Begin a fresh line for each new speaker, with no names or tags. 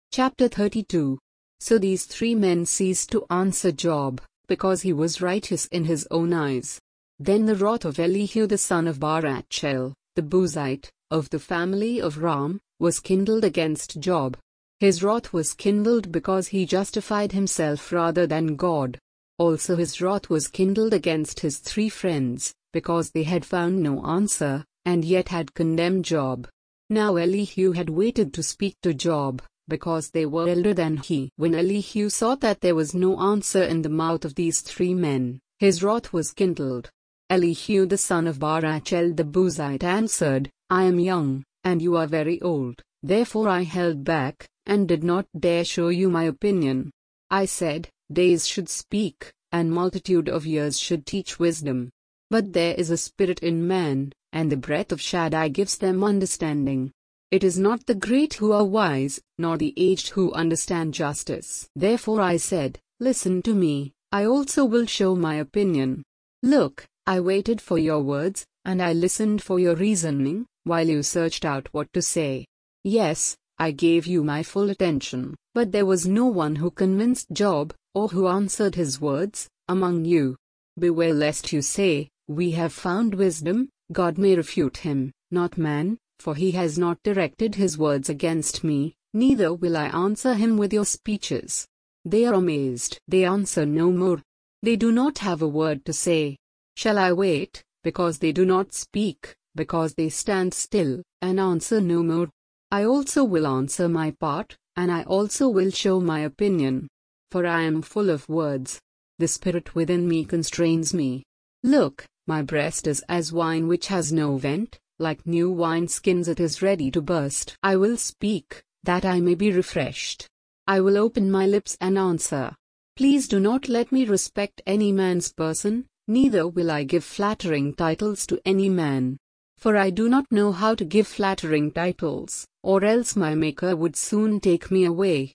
Chapter 32. So these three men ceased to answer Job, because he was righteous in his own eyes. Then the wrath of Elihu the son of Barachel, the Buzite, of the family of Ram, was kindled against Job. His wrath was kindled because he justified himself rather than God. Also his wrath was kindled against his three friends, because they had found no answer, and yet had condemned Job. Now Elihu had waited to speak to Job, because they were elder than he. When Elihu saw that there was no answer in the mouth of these three men, his wrath was kindled. Elihu the son of Barachel the Buzite answered, I am young, and you are very old, therefore I held back, and did not dare show you my opinion. I said, days should speak, and multitude of years should teach wisdom. But there is a spirit in man, and the breath of Shaddai gives them understanding. It is not the great who are wise, nor the aged who understand justice. Therefore I said, listen to me, I also will show my opinion. Look, I waited for your words, and I listened for your reasoning, while you searched out what to say. Yes, I gave you my full attention, but there was no one who convinced Job, or who answered his words, among you. Beware lest you say, we have found wisdom. God may refute him, not man, for he has not directed his words against me, neither will I answer him with your speeches. They are amazed. They answer no more. They do not have a word to say. Shall I wait, because they do not speak, because they stand still, and answer no more? I also will answer my part, and I also will show my opinion. For I am full of words. The spirit within me constrains me. Look, my breast is as wine which has no vent, like new wineskins it is ready to burst. I will speak, that I may be refreshed. I will open my lips and answer. Please do not let me respect any man's person, neither will I give flattering titles to any man. For I do not know how to give flattering titles, or else my Maker would soon take me away.